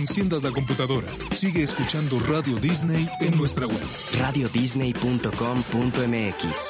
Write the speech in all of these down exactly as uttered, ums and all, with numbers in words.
enciendas la computadora. Sigue escuchando Radio Disney en nuestra web. radio disney punto com punto m x.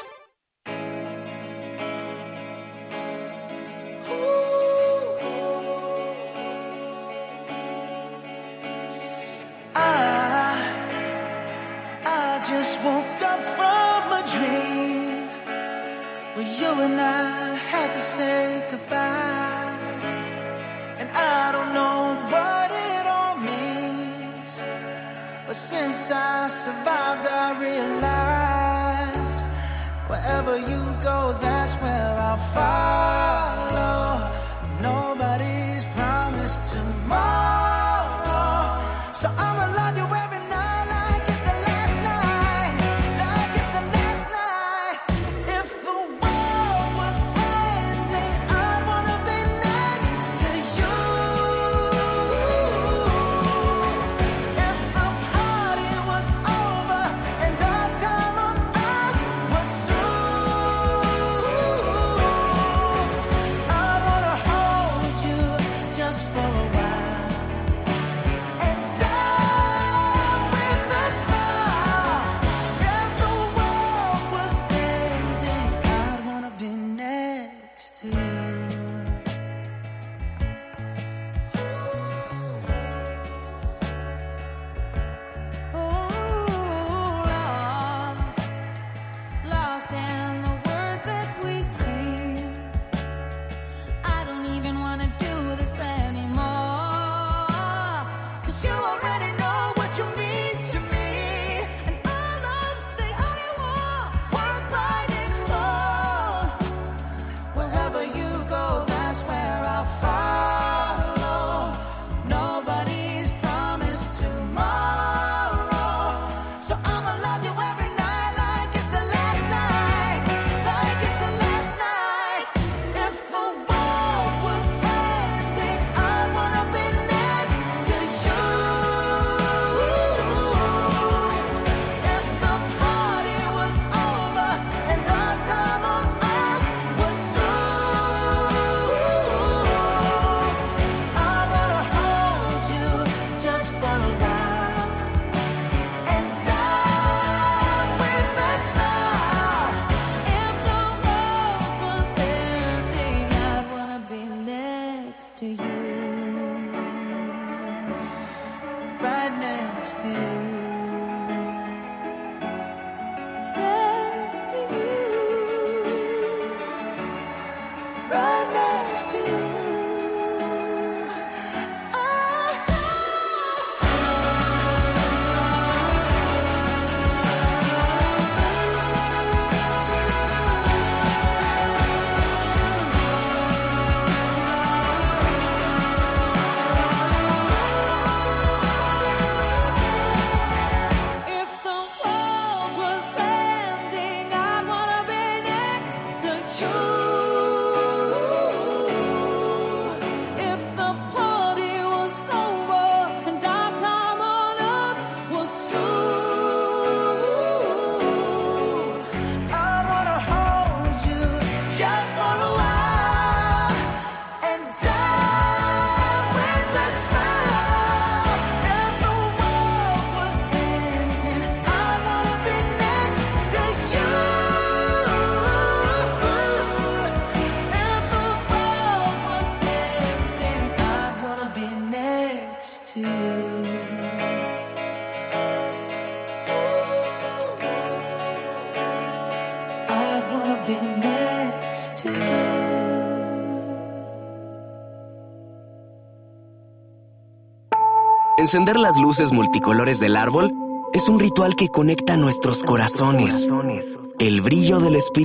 Just woke up from a dream where you and I had to say goodbye, and I don't know what it all means, but since I survived I realized wherever you go, that's where I'll follow. Nobody's promised tomorrow, so I'ma love you every night. Encender las luces multicolores del árbol es un ritual que conecta nuestros corazones. El brillo del espíritu